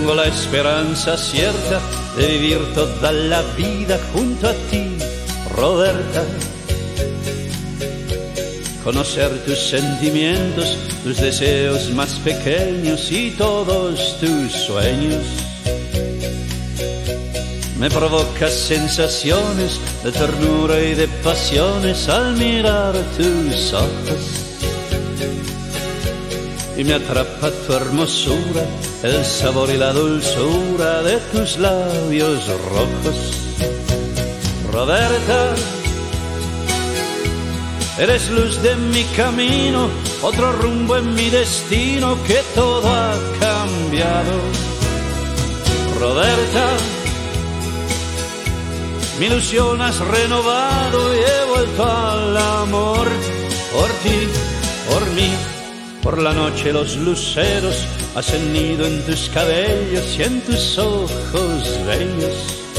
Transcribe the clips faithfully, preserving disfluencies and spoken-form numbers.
Tengo la esperanza cierta de vivir toda la vida junto a ti, Roberta. Conocer tus sentimientos, tus deseos más pequeños y todos tus sueños. Me provocas sensaciones de ternura y de pasiones al mirar tus ojos. Y me atrapa tu hermosura, el sabor y la dulzura de tus labios rojos. Roberta, eres luz de mi camino, otro rumbo en mi destino que todo ha cambiado. Roberta, mi ilusión has renovado y he vuelto al amor por ti, por mí. Por la noche los luceros hacen nido en tus cabellos y en tus ojos bellos.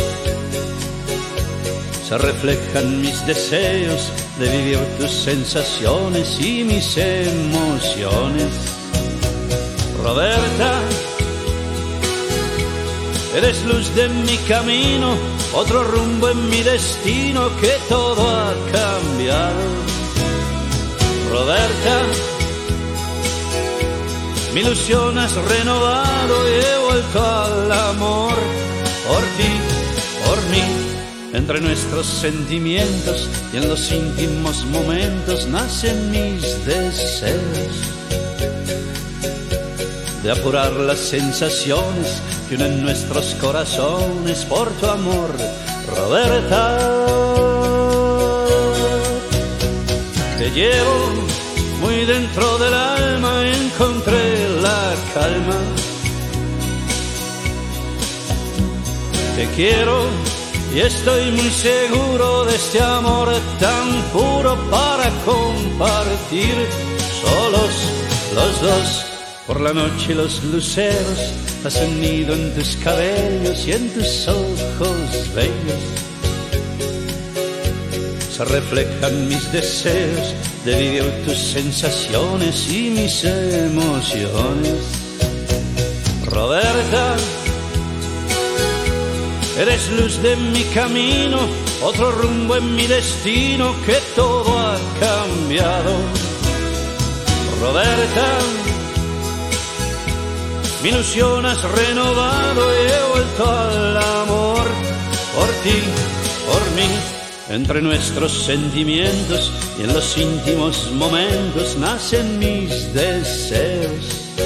Se reflejan mis deseos de vivir tus sensaciones y mis emociones. Roberta, eres luz de mi camino, otro rumbo en mi destino que todo ha cambiado. Roberta, mi ilusión has renovado y he vuelto al amor por ti, por mí. Entre nuestros sentimientos y en los íntimos momentos nacen mis deseos de apurar las sensaciones que unen nuestros corazones por tu amor, Roberta. Te llevo muy dentro del alma, encontré la calma. Te quiero y estoy muy seguro de este amor tan puro para compartir solos los dos. Por la noche los luceros hacen nido en tus cabellos y en tus ojos bellos. Se reflejan mis deseos de vivir tus sensaciones y mis emociones. Roberta, eres luz de mi camino, otro rumbo en mi destino que todo ha cambiado. Roberta, mi ilusión has renovado y he vuelto al amor por ti, por mí. Entre nuestros sentimientos y en los íntimos momentos nacen mis deseos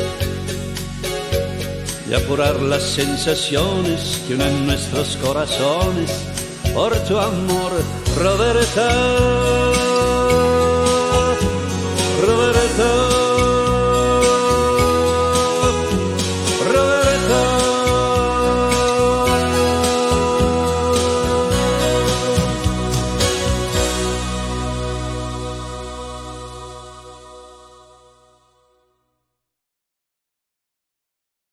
de apurar las sensaciones que unen nuestros corazones por tu amor, Roberta.